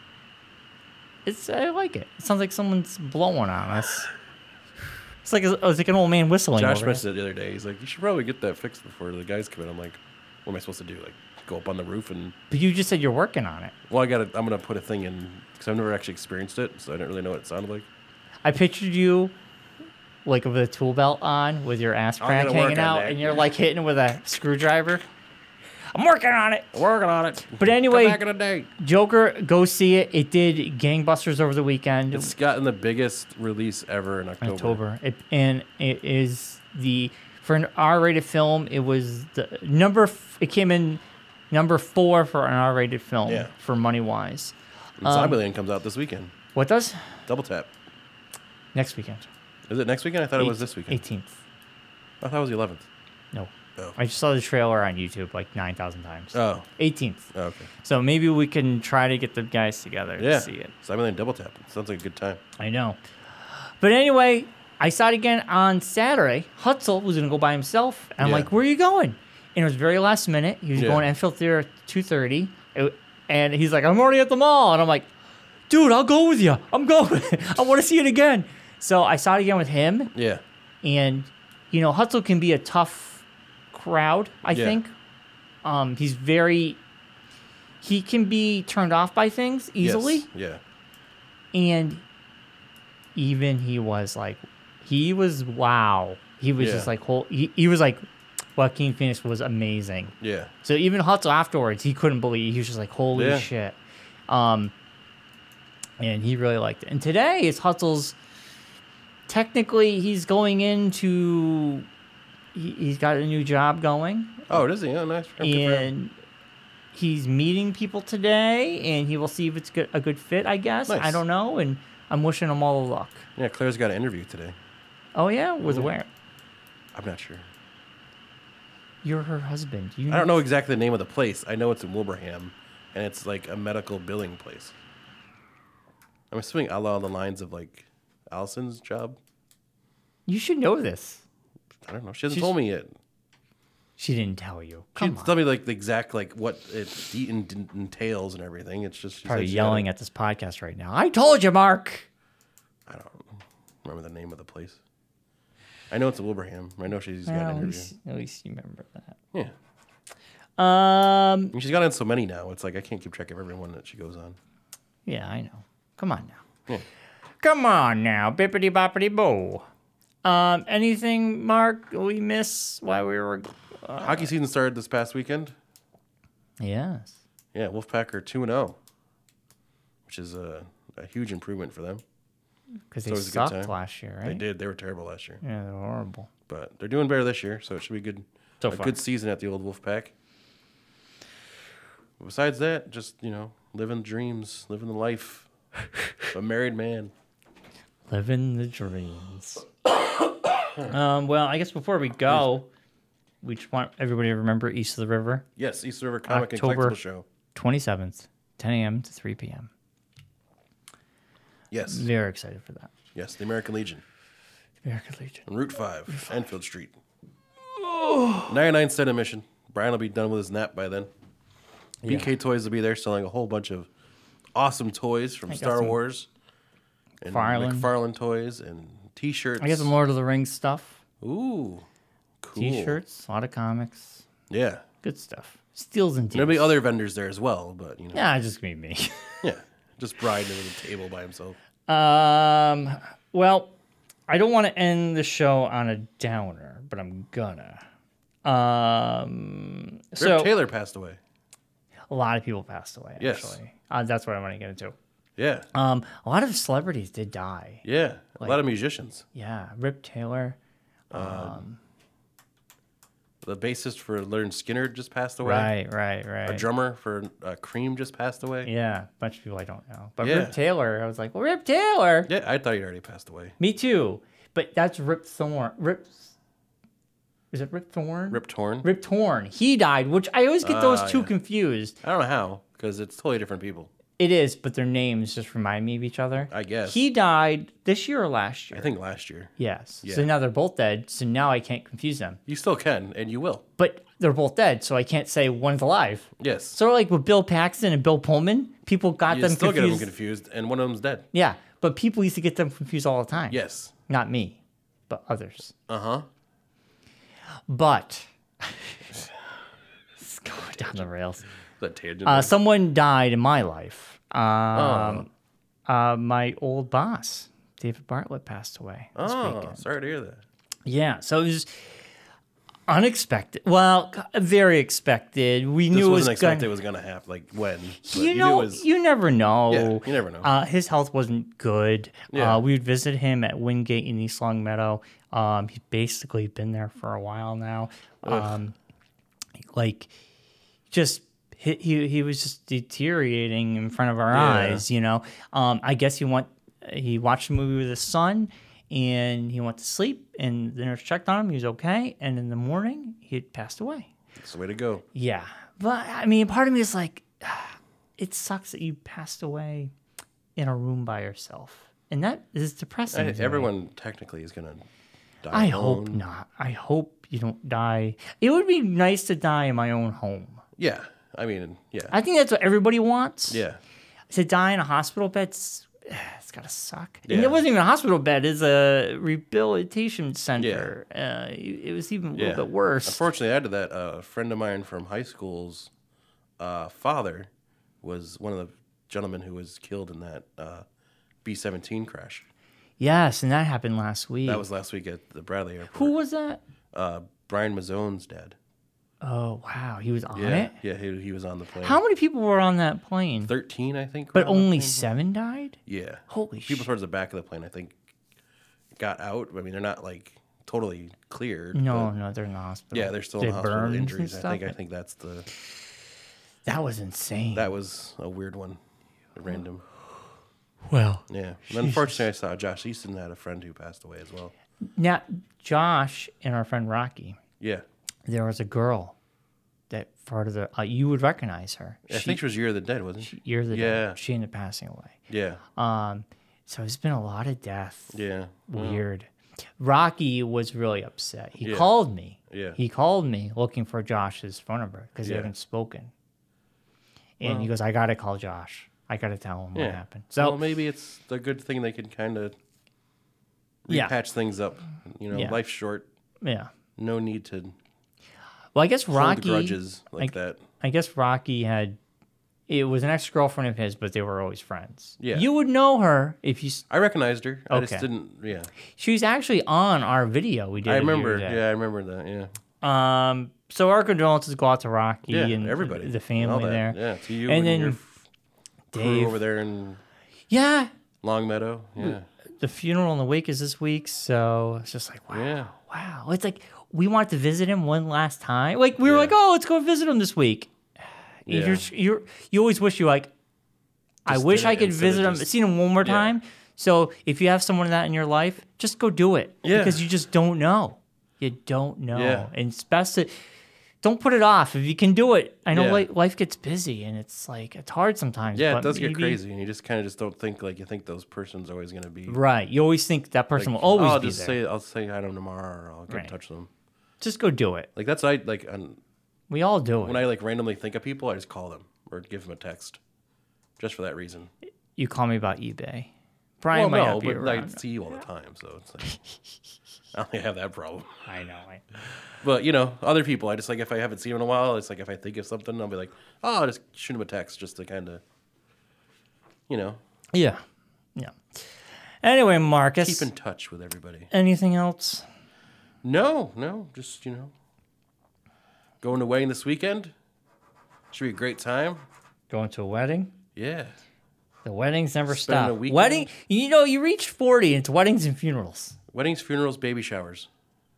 it's I like it. It sounds like someone's blowing on us. It's like a, it's like an old man whistling. Josh over mentioned it the other day. He's like, you should probably get that fixed before the guys come in. I'm like, what am I supposed to do? Like, go up on the roof and But you just said you're working on it. well, I got to I'm gonna put a thing in because I've never actually experienced it, so I didn't really know what it sounded like. I pictured you like with a tool belt on with your ass I'm crack gonna work hanging on out that. and you're like hitting with a screwdriver. I'm working on it. Working on it. But anyway, Come back in a day. Joker, go see it. It did gangbusters over the weekend. It's gotten the biggest release ever in October. October. It, and it is the for an R-rated film. It was the number. F- it came in number four for an R-rated film Yeah. for money wise. And Um, Zombieland comes out this weekend. What does Double tap. next weekend? Is it next weekend? I thought it was this weekend. eighteenth. I thought it was the eleventh. No. Oh. I just saw the trailer on YouTube like nine thousand times. Oh. eighteenth. Oh, okay. So maybe we can try to get the guys together Yeah. to see it. Zombieland double tap. Sounds like a good time. I know. But anyway, I saw it again on Saturday. Hutzel was going to go by himself. And I'm Yeah. like, where are you going? And it was very last minute. He was Yeah. going to Enfield Theater at two thirty. It- And he's like, I'm already at the mall. And I'm like, dude, I'll go with you. I'm going. I want to see it again. So I saw it again with him. Yeah. And, you know, Hutzel can be a tough crowd, I Yeah. think. Um, he's very... He can be turned off by things easily. Yes. Yeah. And even he was like, he was wow. He was Yeah. just like, whole, he, he was like, Joaquin Phoenix was amazing. Yeah. So even Hutzel afterwards, he couldn't believe. He was just like, holy Yeah. shit. Um, and he really liked it. And today is Hutzel's, technically he's going into, he, he's got a new job going. Oh, does he? Oh, nice. Good for him. And he's meeting people today, and he will see if it's good, a good fit, I guess. Nice. I don't know, and I'm wishing him all the luck. Yeah, Claire's got an interview today. Oh, yeah? Was Yeah. where? I'm not sure. You're her husband. You I don't know exactly the name of the place. I know it's in Wilbraham, and it's like a medical billing place. I'm assuming along the lines of like Allison's job. You should know this. I don't know. She hasn't She's- told me yet. She didn't tell you. She Come didn't on. tell me like the exact like what it de- en- entails and everything. It's just she's Probably like, she yelling gotta- at this podcast right now. I told you, Mark. I don't remember the name of the place. I know it's in Wilbraham. I know she's got Well, an at, interview. least, at least you remember that. Yeah. Um. I mean, she's got on so many now. It's like I can't keep track of everyone that she goes on. Yeah, I know. Come on now. Yeah. Come on now, bippity boppity boo. Um. Anything, Mark? We miss while we were. Hockey season started this past weekend. Yes. Yeah, Wolfpack are two and zero, which is a, a huge improvement for them. Because they always a good sucked time. last year, right? They did. They were terrible last year, Yeah, they're horrible. but they're doing better this year, so it should be good. So a far. good season at the old Wolfpack. Besides that, just you know, living dreams, living the life of a married man. Living the dreams. um, well, I guess before we go, we just want everybody to remember East of the River, Yes, East River Comic October- and Collectible Show. twenty-seventh, ten a.m. to three p.m. Yes, Very excited for that. yes, the American Legion American Legion. on Route Five, Enfield Street. ninety-nine cent admission. Brian will be done with his nap by then. B K Toys will be there selling a whole bunch of awesome toys from I got Star some Wars and McFarlane. McFarlane toys and T-shirts. I got some Lord of the Rings stuff, Ooh, cool. T-shirts, a lot of comics, Yeah, good stuff. Steals and deals. there'll be other vendors there as well, but you know, Yeah, just gonna be me. yeah, just Brian at the table by himself. Um, well, I don't want to end the show on a downer, but I'm gonna. Um, Rip so Taylor passed away. a lot of people passed away. Yes. Actually, uh, that's what I want to get into. Yeah, Um, a lot of celebrities did die. yeah, a lot of musicians. Yeah, Rip Taylor. The bassist for Leonard Skinner just passed away. Right, right, A right. drummer for uh, Cream just passed away. Yeah, a bunch of people I don't know, but Yeah. Rip Taylor. I was like, well, Rip Taylor. Yeah, I thought he already passed away. Me too. But that's Rip Thorne. Rip. Is it Rip Thorne? Rip Torn. Rip Torn. He died, which I always get those Ah, two yeah. confused. I don't know how, because it's totally different people. It is, but their names just remind me of each other. I guess. He died this year or last year? I think last year. Yes. Yeah. So now they're both dead. So now I can't confuse them. You still can, and you will. But they're both dead, so I can't say one's alive. Yes. Sort of like with Bill Paxton and Bill Pullman, people got you them still confused. get them confused, and one of them's dead. Yeah, but people used to get them confused all the time. Yes. Not me, but others. Uh huh. But it's going down the rails. That tangent. Uh, one? someone died in my life. Um, Oh. uh, my old boss, David Bartlett, passed away this oh, weekend. sorry to hear that. Yeah, so it was unexpected. Well, very expected. We This knew it was wasn't expected. going. It was gonna happen. Like when? But You knew know, it was, you never know. Yeah, you never know. Uh, his health wasn't good. Yeah. Uh, we would visit him at Wingate in East Long Meadow. Um, he's basically been there for a while now. Um, like, just he, he he was just deteriorating in front of our Yeah. eyes. You know. Um, I guess he went. He watched a movie with his son, and he went to sleep. And the nurse checked on him. He was okay. And in the morning, he had passed away. That's the way to go. Yeah. But I mean, part of me is like, it sucks that you passed away in a room by yourself. and that is depressing. I, to me. everyone technically is gonna die. I alone. hope not. I hope you don't die. It would be nice to die in my own home. Yeah, I mean, yeah, I think that's what everybody wants. yeah, To die in a hospital bed, it's, it's gotta suck. And Yeah. it wasn't even a hospital bed; it's a rehabilitation center. Uh, it was even a yeah. little bit worse. Unfortunately, add to that, uh, a friend of mine from high school's uh, father was one of the gentlemen who was killed in that uh, B seventeen crash. Yes, and that happened last week. That was last week at the Bradley Airport. Who was that? Uh, Brian Mazzone's dad. Oh wow, he was on Yeah, it. yeah, he, he was on the plane. How many people were on that plane? Thirteen, I think. But were on the only plane. seven died. Yeah. Holy People shit! towards the back of the plane, I think, got out. I mean, they're not like totally cleared. No, but, no, they're in the hospital. yeah, they're still They in the hospital with burns and injuries. I think. stuff? I think that's the That was insane. that was a weird one, a random. well, Yeah. And unfortunately, I saw Josh Easton had a friend who passed away as well. now Josh and our friend Rocky, Yeah. there was a girl that part of the uh, you would recognize her. I think she was Year of the Dead, wasn't she? Years ago, Yeah. she ended up passing away. Yeah. Um, so it's been a lot of death. Yeah. Well, Weird. Rocky was really upset. He Yeah. called me. Yeah. He called me looking for Josh's phone number because they Yeah. haven't spoken. And he goes, I gotta call Josh. I gotta tell him Yeah. what happened. So well, maybe it's a good thing they can kind of Yeah. repatch things up. You know, Yeah. life's short. yeah. No need to Well, I guess hold Rocky. grudges like I- that. I guess Rocky had. It was an ex girlfriend of his, but they were always friends. Yeah. You would know her if you. s- I recognized her. I just Okay. didn't. Yeah. She was actually on our video we did. I of you remember. today. Yeah, I remember that. Yeah. Um. So our condolences go out to Rocky Yeah. and everybody. the all family that. there. Yeah. To you And and, then your f- crew Dave. over there in Yeah. Longmeadow. Yeah. The funeral and the wake is this week, so it's just like wow, Yeah. wow. It's like we wanted to visit him one last time. Like we were Yeah. like, oh, let's go visit him this week. Yeah. You're, you're you always wish you like. I Just wish did I it could instead of visit him, just- seen him one more Yeah. time. So if you have someone like that in your life, just go do it. Yeah. Because you just don't know. You don't know, Yeah. and it's best to don't put it off. If you can do it, I know Yeah. like life gets busy and it's like it's hard sometimes. Yeah, but it does get maybe- crazy, and you just kind of just don't think like you think those person's always going to be. Right. You always think that person Like, will always oh, I'll be just there. say I'll say hi to them tomorrow, or I'll get Right. in touch with them. Just go do it. Like that's I like on, We all do it. when I like randomly think of people, I just call them or give them a text, just for that reason. You call me about eBay. Brian well, might no, not be but I around. see you all the time, so it's like I don't have that problem. I know. I, But you know, other people, I just like if I haven't seen them in a while, it's like if I think of something, I'll be like, oh, I'll just shoot them a text just to kind of, you know, yeah. Yeah. Anyway, Marcus. keep in touch with everybody. Anything else? No, no, just you know, going to wedding this weekend. Should be a great time. Going to a wedding? Yeah. The weddings never Spending a stop. weekend? Wedding. You know, you reach forty, and it's weddings and funerals. Weddings, funerals, baby showers.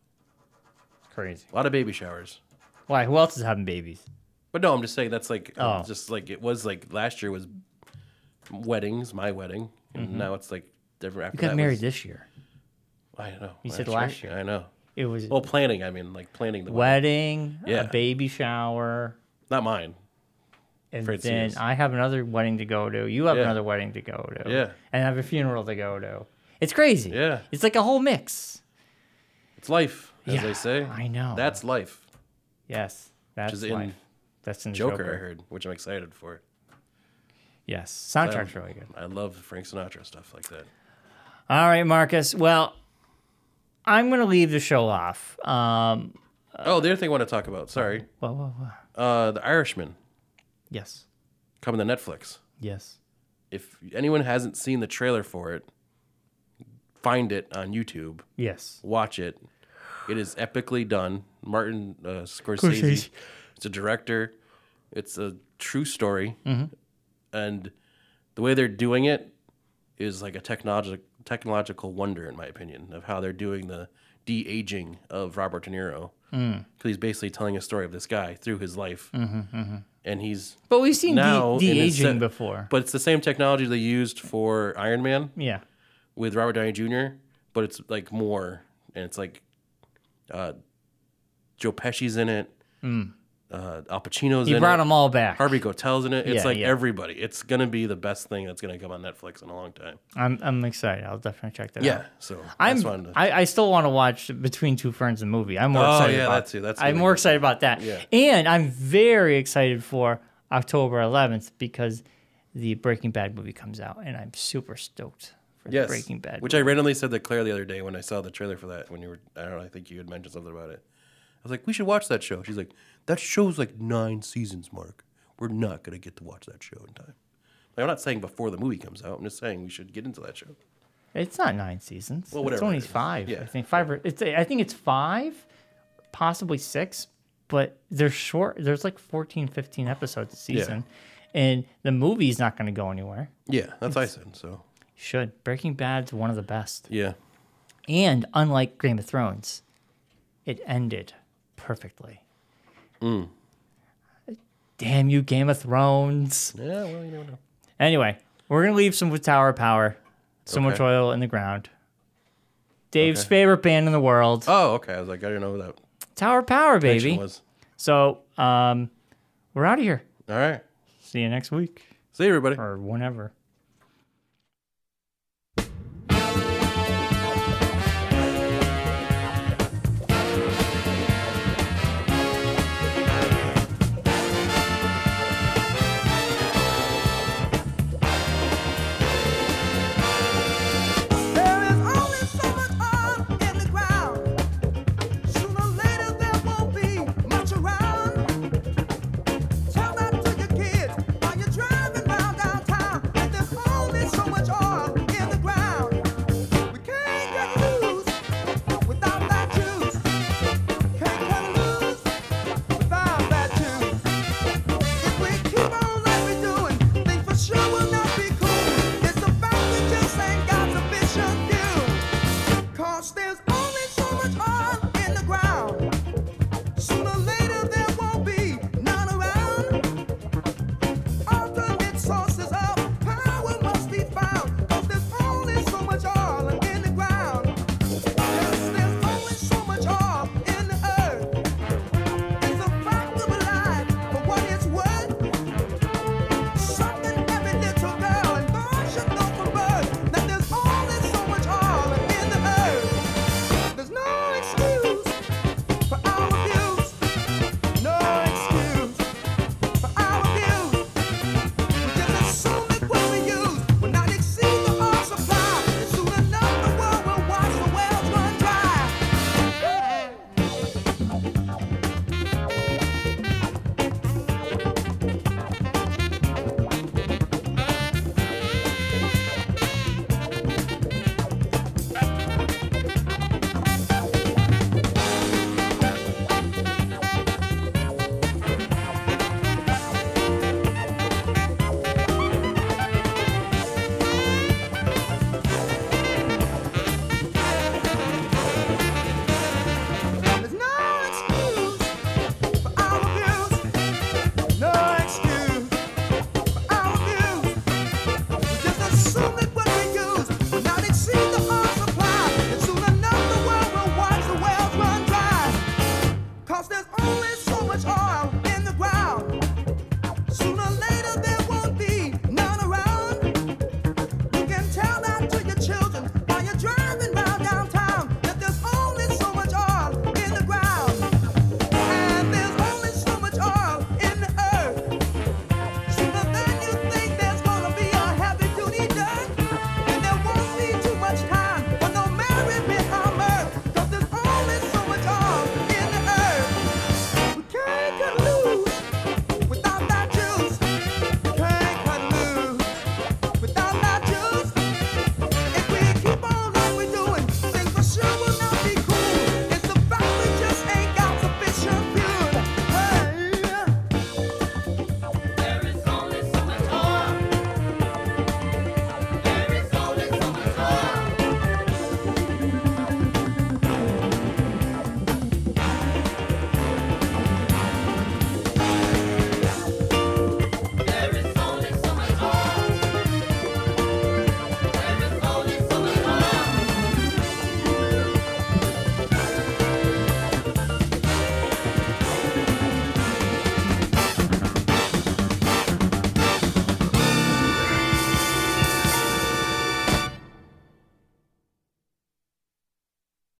Crazy. A lot of baby showers. Why? Who else is having babies? But no, I'm just saying that's like uh, Oh. just like it was like last year was weddings, my wedding, and now it's like different. After You got that married was- this year. I know. You said that's last right. year. I know. It was Well, planning. I mean, like planning the wedding. wedding, Yeah. a baby shower, Not mine. and Afraid to see then this. I have another wedding to go to. You have Yeah. another wedding to go to. Yeah. And I have a funeral to go to. It's crazy. Yeah. It's like a whole mix. It's life, as Yeah, they say. I know. That's life. Yes. That's is in life. That's in the Joker, Joker. I heard, which I'm excited for. Yes. Soundtrack's I- really good. I love Frank Sinatra stuff like that. All right, Marcus. Well, I'm going to leave the show off. Um, oh, the other thing I want to talk about. Sorry, whoa, whoa, whoa. uh, The Irishman Yes. coming to Netflix. Yes. If anyone hasn't seen the trailer for it, find it on YouTube. Yes. Watch it. It is epically done. Martin uh, Scorsese. Scorsese. It's a director. It's a true story, Mm-hmm. and the way they're doing it is like a technological technological wonder, in my opinion, of how they're doing the de aging of Robert De Niro. Because he's basically telling a story of this guy through his life, Mm-hmm, and he's But we've seen now de- in his de-aging se- before. But it's the same technology they used for Iron Man Yeah. with Robert Downey Junior, but it's like more, and it's like uh, Joe Pesci's in it. Mm. Uh, Al Pacino's He in brought it. them all back. Harvey Keitel's in it. It's Yeah, like yeah. everybody. It's gonna be the best thing that's gonna come on Netflix in a long time. I'm I'm excited. I'll definitely check that out. Yeah. So I'm. that's fun to- I, I still want to watch Between Two Ferns the movie. I'm more Oh, excited yeah, about that too. That's I'm really more good. excited about that. Yeah. And I'm very excited for October eleventh because the Breaking Bad movie comes out, and I'm super stoked for yes. the Breaking Bad. Which I randomly said to Claire the other day when I saw the trailer for that. When you were, I don't know. I think you had mentioned something about it. I was like, we should watch that show. She's like, that show's like nine seasons, Mark. We're not gonna get to watch that show in time. Like, I'm not saying before the movie comes out. I'm just saying we should get into that show. It's not nine seasons. Well, it's whatever only it is. five. Yeah. I think five. Or, it's. I think it's five, possibly six. But they're short. There's like fourteen, fifteen episodes a season, and the movie's not going to go anywhere. Yeah, that's what I said. So Should Breaking Bad's one of the best. yeah, And unlike Game of Thrones, it ended perfectly. Mm. Damn you, Game of Thrones. yeah. Well, you never know. Anyway, we're going to leave some with Tower Power. So much Okay. oil in the ground. Dave's Okay. favorite band in the world. Oh, okay. I was like, I didn't know what that Tower Power, connection baby. was. So, um, we're out of here. All right. See you next week See you, everybody. or whenever.